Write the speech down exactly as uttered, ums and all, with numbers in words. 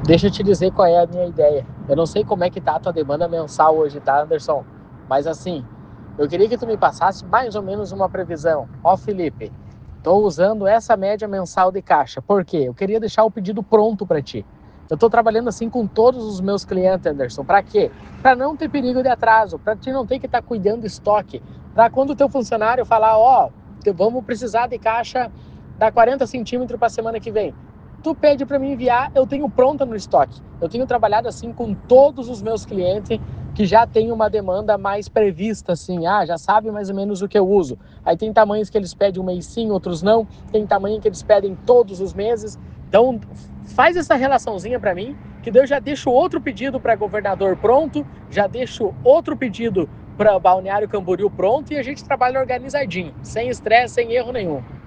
Deixa eu te dizer qual é a minha ideia. Eu não sei como é que tá a tua demanda mensal hoje, tá, Anderson? Mas assim, eu queria que tu me passasse mais ou menos uma previsão. Ó, Felipe, tô usando essa média mensal de caixa. Por quê? Eu queria deixar o pedido pronto para ti. Eu tô trabalhando assim com todos os meus clientes, Anderson. Para quê? Para não ter perigo de atraso, para ti não ter que estar tá cuidando de estoque. Para quando o teu funcionário falar, ó, oh, vamos precisar de caixa da quarenta centímetros para a semana que vem. Tu pede para me enviar, eu tenho pronta no estoque. Eu tenho trabalhado assim com todos os meus clientes que já tem uma demanda mais prevista, assim, ah, já sabe mais ou menos o que eu uso. Aí tem tamanhos que eles pedem um mês sim, outros não. Tem tamanho que eles pedem todos os meses. Então, faz essa relaçãozinha para mim, que daí eu já deixo outro pedido para governador pronto, já deixo outro pedido para Balneário Camboriú pronto e a gente trabalha organizadinho, sem estresse, sem erro nenhum.